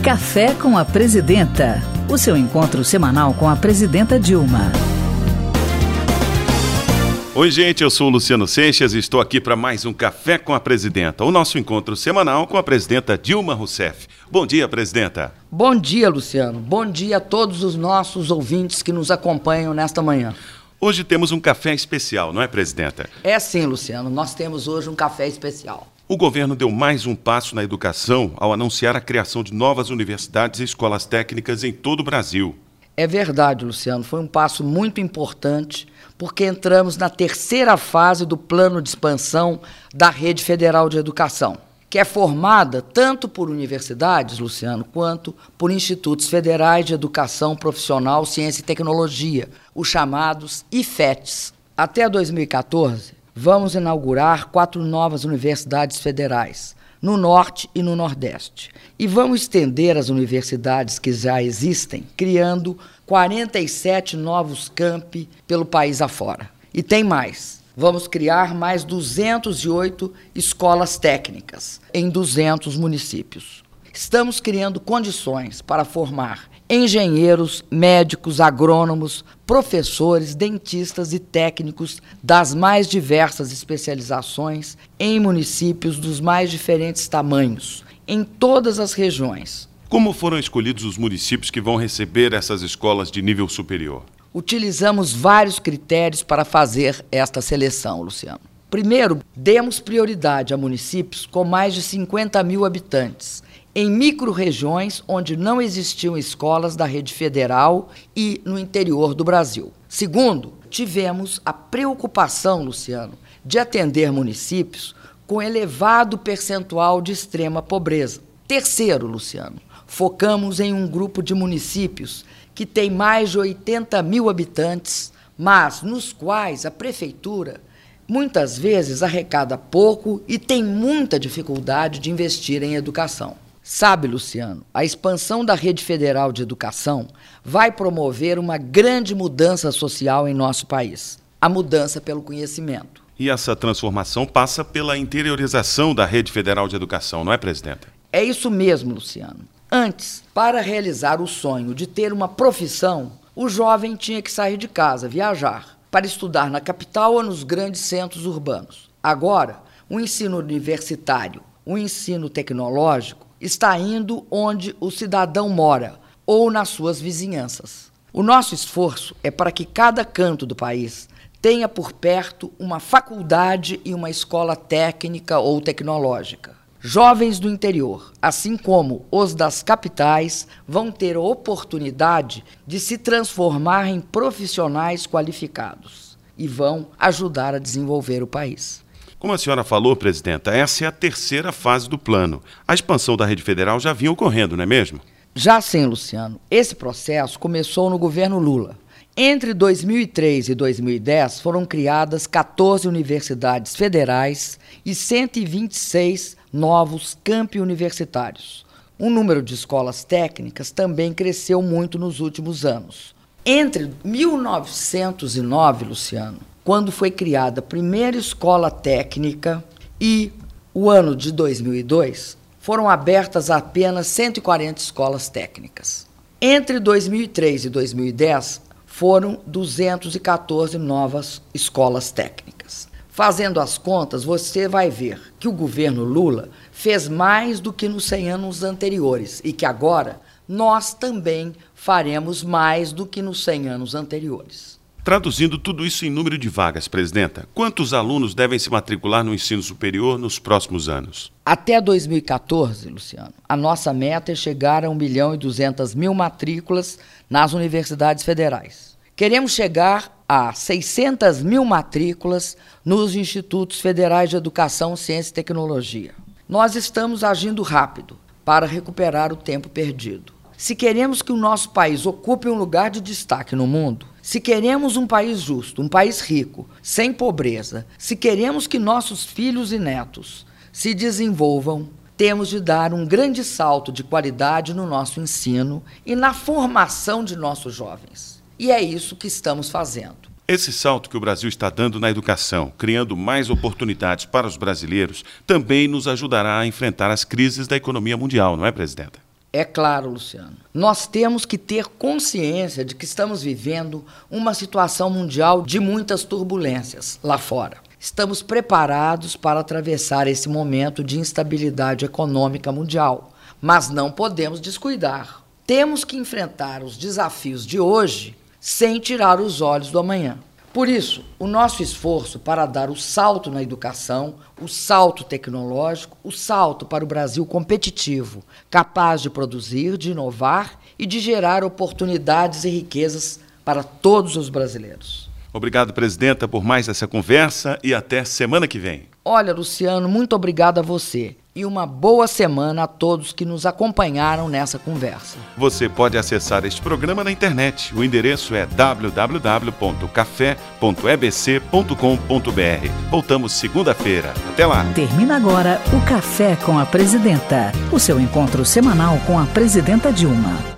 Café com a Presidenta, o seu encontro semanal com a Presidenta Dilma. Oi, gente, eu sou o Luciano Seixas e estou aqui para mais um Café com a Presidenta, o nosso encontro semanal com a Presidenta Dilma Rousseff. Bom dia, Presidenta. Bom dia, Luciano. Bom dia a todos os nossos ouvintes que nos acompanham nesta manhã. Hoje temos um café especial, não é, Presidenta? É sim, Luciano. Nós temos hoje um café especial. O governo deu mais um passo na educação ao anunciar a criação de novas universidades e escolas técnicas em todo o Brasil. É verdade, Luciano. Foi um passo muito importante, porque entramos na terceira fase do plano de expansão da Rede Federal de Educação, que é formada tanto por universidades, Luciano, quanto por institutos federais de educação profissional, ciência e tecnologia, os chamados IFETs. Até 2014, vamos inaugurar 4 novas universidades federais, no Norte e no Nordeste. E vamos estender as universidades que já existem, criando 47 novos campi pelo país afora. E tem mais. Vamos criar mais 208 escolas técnicas em 200 municípios. Estamos criando condições para formar engenheiros, médicos, agrônomos, professores, dentistas e técnicos das mais diversas especializações em municípios dos mais diferentes tamanhos, em todas as regiões. Como foram escolhidos os municípios que vão receber essas escolas de nível superior? Utilizamos vários critérios para fazer esta seleção, Luciano. Primeiro, demos prioridade a municípios com mais de 50 mil habitantes, em micro-regiões onde não existiam escolas da rede federal e no interior do Brasil. Segundo, tivemos a preocupação, Luciano, de atender municípios com elevado percentual de extrema pobreza. Terceiro, Luciano, focamos em um grupo de municípios que tem mais de 80 mil habitantes, mas nos quais a prefeitura muitas vezes arrecada pouco e tem muita dificuldade de investir em educação. Sabe, Luciano, a expansão da Rede Federal de Educação vai promover uma grande mudança social em nosso país, a mudança pelo conhecimento. E essa transformação passa pela interiorização da Rede Federal de Educação, não é, Presidenta? É isso mesmo, Luciano. Antes, para realizar o sonho de ter uma profissão, o jovem tinha que sair de casa, viajar, para estudar na capital ou nos grandes centros urbanos. Agora, o ensino universitário, o ensino tecnológico, está indo onde o cidadão mora ou nas suas vizinhanças. O nosso esforço é para que cada canto do país tenha por perto uma faculdade e uma escola técnica ou tecnológica. Jovens do interior, assim como os das capitais, vão ter a oportunidade de se transformar em profissionais qualificados e vão ajudar a desenvolver o país. Como a senhora falou, Presidenta, essa é a terceira fase do plano. A expansão da rede federal já vinha ocorrendo, não é mesmo? Já sim, Luciano. Esse processo começou no governo Lula. Entre 2003 e 2010, foram criadas 14 universidades federais e 126 novos campi universitários. O número de escolas técnicas também cresceu muito nos últimos anos. Entre 1909, Luciano, quando foi criada a primeira escola técnica, e o ano de 2002, foram abertas apenas 140 escolas técnicas. Entre 2003 e 2010, foram 214 novas escolas técnicas. Fazendo as contas, você vai ver que o governo Lula fez mais do que nos 100 anos anteriores e que agora nós também faremos mais do que nos 100 anos anteriores. Traduzindo tudo isso em número de vagas, Presidenta, quantos alunos devem se matricular no ensino superior nos próximos anos? Até 2014, Luciano, a nossa meta é chegar a 1.200.000 matrículas nas universidades federais. Queremos chegar a 600.000 matrículas nos institutos federais de educação, ciência e tecnologia. Nós estamos agindo rápido para recuperar o tempo perdido. Se queremos que o nosso país ocupe um lugar de destaque no mundo, se queremos um país justo, um país rico, sem pobreza, se queremos que nossos filhos e netos se desenvolvam, temos de dar um grande salto de qualidade no nosso ensino e na formação de nossos jovens. E é isso que estamos fazendo. Esse salto que o Brasil está dando na educação, criando mais oportunidades para os brasileiros, também nos ajudará a enfrentar as crises da economia mundial, não é, Presidenta? É claro, Luciano. Nós temos que ter consciência de que estamos vivendo uma situação mundial de muitas turbulências lá fora. Estamos preparados para atravessar esse momento de instabilidade econômica mundial, mas não podemos descuidar. Temos que enfrentar os desafios de hoje sem tirar os olhos do amanhã. Por isso, o nosso esforço para dar o salto na educação, o salto tecnológico, o salto para o Brasil competitivo, capaz de produzir, de inovar e de gerar oportunidades e riquezas para todos os brasileiros. Obrigado, presidenta, por mais essa conversa e até semana que vem. Olha, Luciano, muito obrigado a você e uma boa semana a todos que nos acompanharam nessa conversa. Você pode acessar este programa na internet. O endereço é www.café.ebc.com.br. Voltamos segunda-feira. Até lá. Termina agora o Café com a Presidenta, o seu encontro semanal com a Presidenta Dilma.